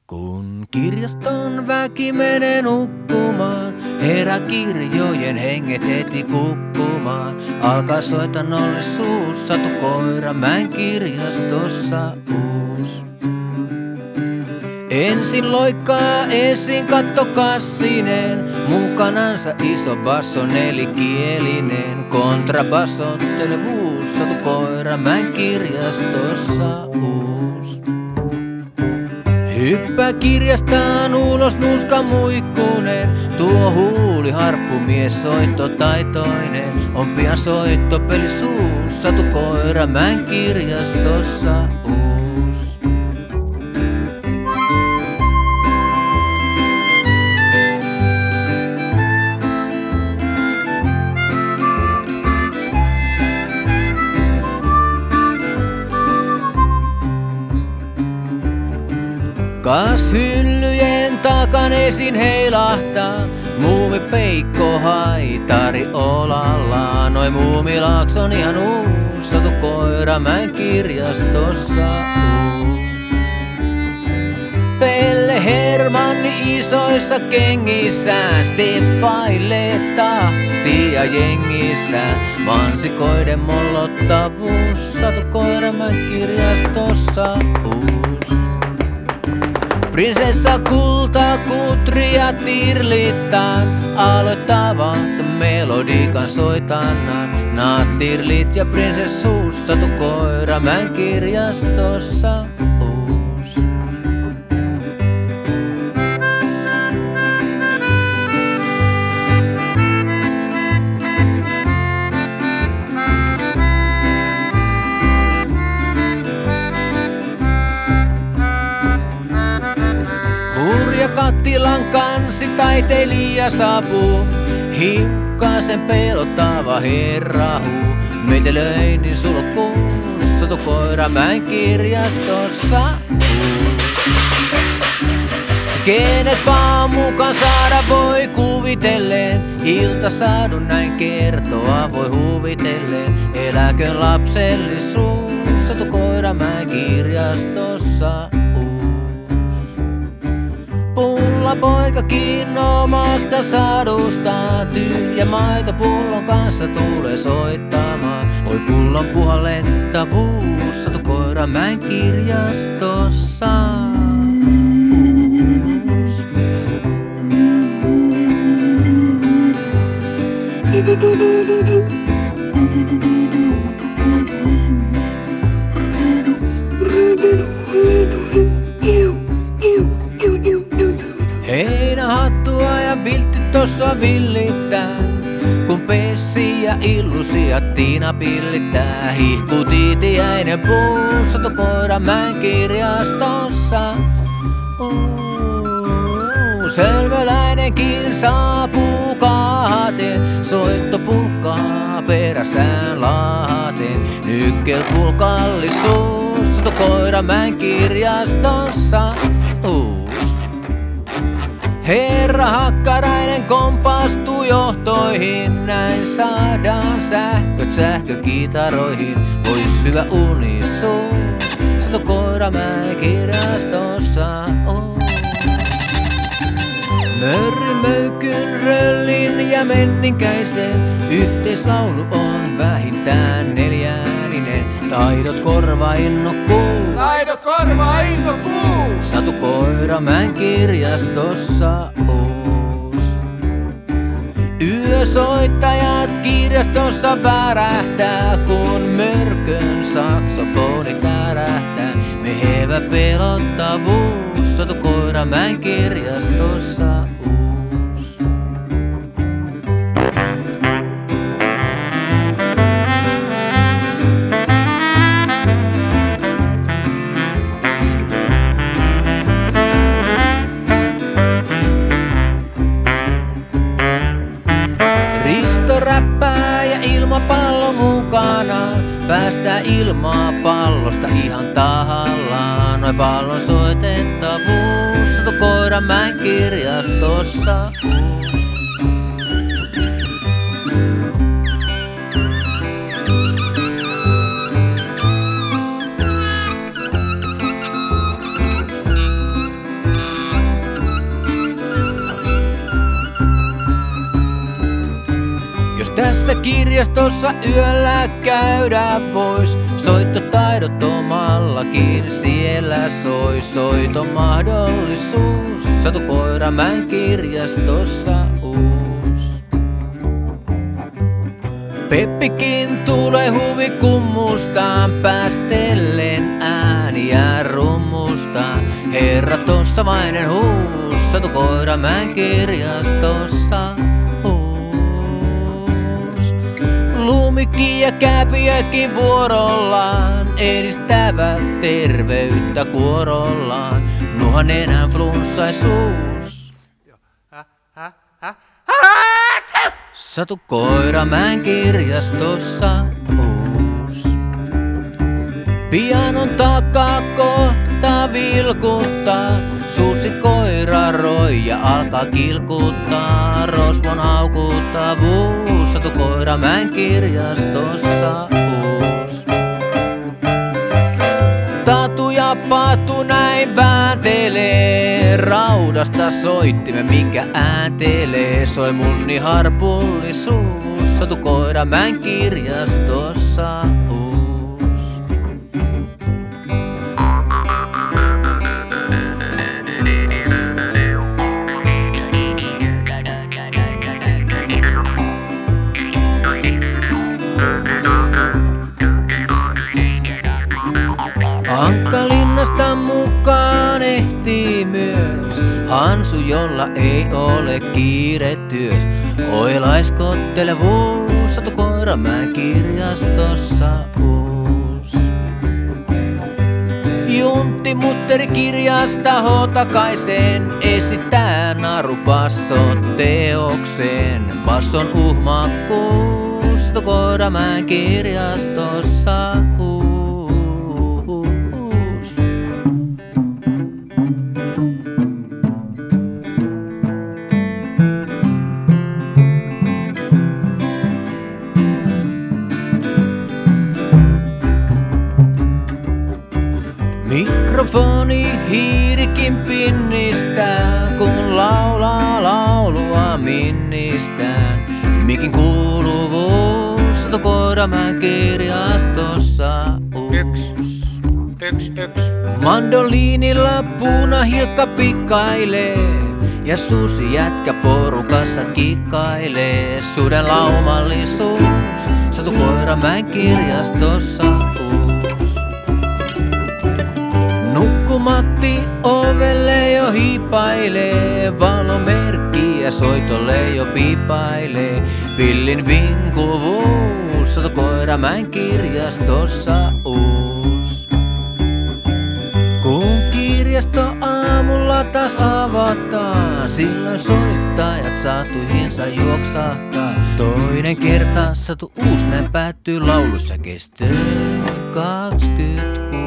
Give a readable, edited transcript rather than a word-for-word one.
Kun kirjaston väki menee nukkumaan, herää kirjojen henget heti kukkumaan. Alkaa soittaa nolle suussa, Satu Koiramäen kirjastossa uus. Ensin loikkaa esiin katto Kassinen, mukanansa iso basso nelikielinen. Kontrabassottelevuus, Satu Koiramäen kirjastossa uus. Hyppää kirjastaan ulos nuuska muikkunen, tuo huuli harppumies soittotaitoinen. On pian soittopeli suus, Satu Koiramäen kirjastossa uus. Kas hyllyjen takan esiin heilahtaa muumipeikko haitari olallaan. Noi Muumilaakson ihan uus, Satu Koiramäen kirjastossa uus. Pelle Hermanni isoissa kengissään steppailee tahtia jengissään. Mansikoiden mollottavuus, Satu Koiramäen kirjastossa uus. Prinsessa kulta kutria tirlittaan, aloittavat melodiikan soitannan. Naat tirlit ja prinsessuus, Satu Koiramäen kirjastossa uus. Hurja kattilan kansi taiteilija saapuu, hiukkasen pelottava herrahuu. Metelöinnin sulkuus, Satu Koiramäen kirjastossa uus. Kenet vaan mukaan saada voi kuvitelleen, iltasadun näin kertoa voi huvitellen. Eläköön lapsellisuus, Satu Koiramäen kirjastossa uus. Pullapoikakin omasta sadusta, tyhjä maitopullon kanssa tulee soittamaan. Oi pullon puhallettavuus, Satu Koiramäen kirjastossa uus. Heinähattua ja viltti tossa villittää, kun Pessi ja Illusia Tiina pillittää. Hihku tiitiäinen puu, Satu Koiramäen kirjastossa Selväläinenkin saapuu kaateen, soittopulkkaa perässään laateen. Nykkelpulkallisuus, Satu Koiramäen kirjastossa uus. Herra Hakkarainen kompastuu johtoihin, näin saadaan sähköt sähkökitaroihin. Vois syvä unisuus, Satu Koiramäen kirjastossa uus. Mörry, möykyn, röllin ja menninkäisen yhteislaulu on vähintään neljääninen. Taidot korvaa innokkuus, Taidot korvaa innokkuus, Satu Koiramäen kirjastossa uus. Yösoittajat kirjastossa värähtää, kun mörkön saksofoni tärähtää. Mehevä pelottavuus, Satu Koiramäen kirjastossa uus. Risto räppää ja ilmapallo mukana, päästää ilmaa pallosta ihan tahallaan. Noi pallon soitettavuus, Satu Koiramäen kirjastossa uus. Tässä kirjastossa yöllä käydä vois. Soittotaidottomallakin siellä soi. Soiton mahdollisuus. Satu Koiramäen kirjastossa uus. Peppikin tulee huvikummustaan, päästellen ääniä rummustaan. Herra tossa vainen huus, Satu Koiramäen kirjastossa huus. Lumikki ja kääpiötkin vuorollaan edistävät terveyttä kuorollaan. Nuhan enää flunssaisuus. Satu Koiramäen kirjastossa uus. Pianon takaa kohta vilkuttaa. Susi koira roi ja alkaa kilkuttaa. Rosvon haukuttavuus. Satu Koiramäen kirjastossa uus. Tatu ja Patu näin vääntelee. Raudasta soittimen mikä ääntelee. Soi munni harpullisuus. Satu Koiramäen kirjastossa uus. Ankkalinnasta mukaan ehtii myös Hansu, jolla ei ole kiire työs. Oi laiskottelevuus, Satu Koiramäen kirjastossa uus. Juntti Mutteri kirjasta Hotakaisen esittää narupassot teokseen. Basson uhmakkuus, Satu Koiramäen kirjastossa uus. Mikrofoni hiirikin pinnistää, kun laulaa laulua minnistään. Mikin kuuluvuus, Satu Koiramäen kirjastossa uus. Mandoliinilla punahilkka pikkailee ja susi jätkä porukassa kikkailee. Suden laumallisuus, Satu Koiramäen kirjastossa uus. Nukkumatti ovelle jo hiipailee, valomerkki ja soitolle jo piipailee. Pillin vinkuvuus, Satu Koiramäen kirjastossa uus. Kun kirjasto aamulla taas avataan, silloin soittajat saatuihinsa juoksahtaa. Toinen kerta Satu uus näin päättyy laulussa kestää 26.